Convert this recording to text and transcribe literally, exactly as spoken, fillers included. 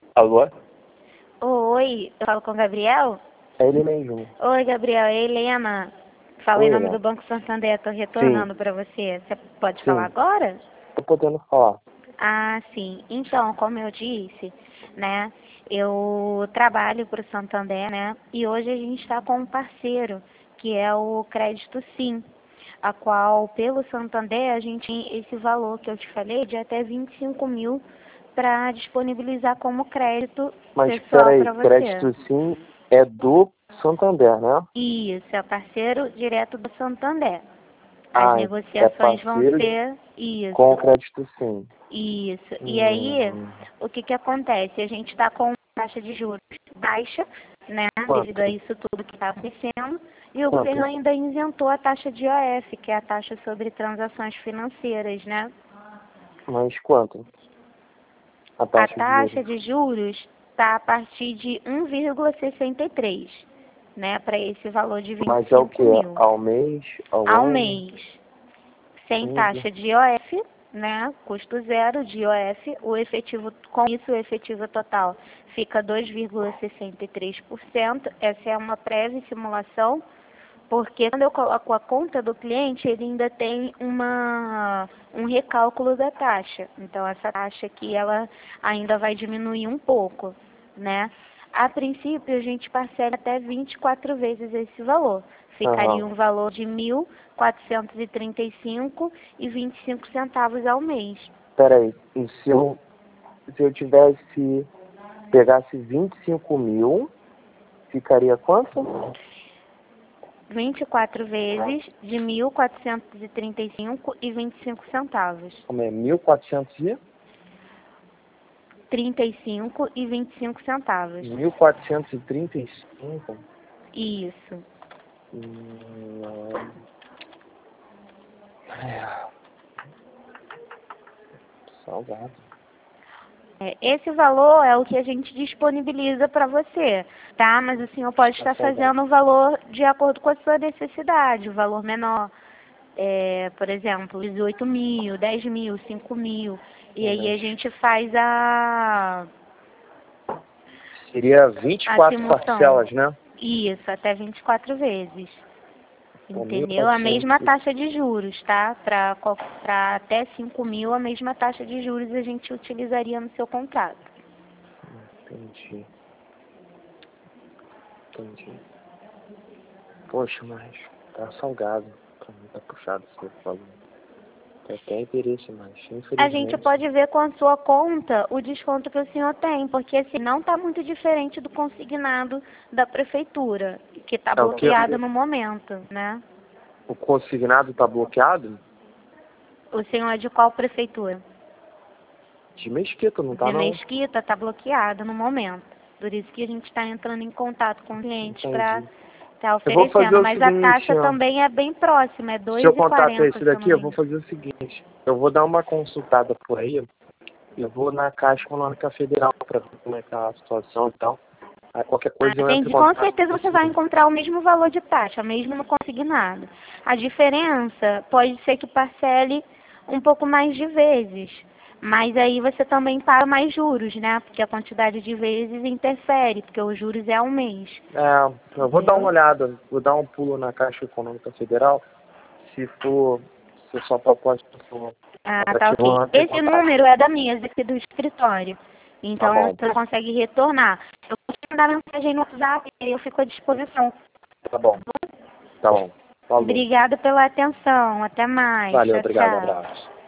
Alô? Oi, eu falo com o Gabriel? É ele mesmo. Oi, Gabriel, é Helena. Fala Oi, em nome Helena. do Banco Santander, estou retornando para você. Você pode falar Sim. agora? Tô podendo falar. Ah, sim. Então, como eu disse, né, eu trabalho para o Santander, né, e hoje a gente está com um parceiro, que é o Crédito Sim, a qual, pelo Santander, a gente tem esse valor que eu te falei de até vinte e cinco mil para disponibilizar como crédito Mas pessoal peraí, para você. crédito sim é do Santander, né? Isso, é parceiro direto do Santander. As Ah, é negociações vão parceiro ser com isso, crédito sim. isso. E aí, Hum, o que que acontece? A gente está com taxa de juros baixa, né, devido quanto? a isso tudo que está acontecendo, e o Quanto? governo ainda isentou a taxa de O F, que é a taxa sobre transações financeiras, né? Mas quanto? A A taxa de taxa juros. de juros está a partir de um vírgula sessenta e três, né, para esse valor de vinte Mas e é o que? cinco mil. Ao mês? Ao Ao ano? mês, sem Tudo. taxa de I O F, né, custo zero de I O F, o efetivo, com isso o efetivo total fica dois vírgula sessenta e três por cento. Essa é uma prévia simulação, porque quando eu coloco a conta do cliente, ele ainda tem uma, um recálculo da taxa. Então, essa taxa aqui, ela ainda vai diminuir um pouco, né? A princípio, a gente parcela até vinte e quatro vezes esse valor. Ficaria Aham. um valor de mil quatrocentos e trinta e cinco reais e vinte e cinco centavos ao mês. Peraí, e se eu, se eu tivesse, pegasse vinte e cinco mil, ficaria quanto? vinte e quatro vezes de mil quatrocentos e trinta e cinco reais e vinte e cinco centavos. Como é? Mil e quatrocentos e? trinta e cinco reais e vinte e cinco centavos. Mil quatrocentos e trinta e cinco? Isso. Hum, é, salgado. É, esse valor é o que a gente disponibiliza para você, tá? Mas o senhor pode Tá estar salgado. fazendo o valor de acordo com a sua necessidade, o valor menor. É, por exemplo, dezoito mil, dez mil, cinco mil. E Sim, aí a mas gente faz a, seria vinte e a quatro simulação. parcelas, né? Isso, até vinte e quatro vezes. Pô, mil e Entendeu? A quatrocentos. mesma taxa de juros, tá? Para até cinco mil, a mesma taxa de juros a gente utilizaria no seu contrato. Entendi. Entendi. Poxa, mas tá salgado. Pra mim tá puxado esse meu valor. Tem até interesse, mas A gente infelizmente. pode ver com a sua conta o desconto que o senhor tem, porque assim, não está muito diferente do consignado da prefeitura, que está É o quê? bloqueado no momento, né? O consignado tá bloqueado? O senhor é de qual prefeitura? De Mesquita, não tá De não? Mesquita está bloqueado no momento. Por isso que a gente está entrando em contato com clientes para Entendi. estar Eu vou fazer oferecendo. o Mas a seguinte, taxa ó. também é bem próxima, é Seu dois e contato é quarenta, esse se eu daqui, não eu me vou engano. fazer o seguinte. Eu vou dar uma consultada por aí. Eu vou na Caixa Econômica Federal para ver como é que tá a situação e tal. Aí qualquer Ah, coisa eu entro em entendi. Com contato certeza com você vai você. encontrar o mesmo valor de taxa, mesmo no consignado. A diferença pode ser que parcele um pouco mais de vezes, mas aí você também paga mais juros, né? Porque a quantidade de vezes interfere, porque os juros é ao mês. É, eu vou dar uma Entendeu? olhada, vou dar um pulo na Caixa Econômica Federal. Se for, se a sua proposta for Ah, tá atrativa, ok. eu entro em Esse contato. número é da mesa aqui do escritório. Tá Então bom, você consegue retornar. Eu vou te mandar mensagem no WhatsApp e eu fico à disposição. tá bom, tá bom. Falou. Obrigada pela atenção. Até mais. Valeu, Tchau, obrigado, tchau. abraço.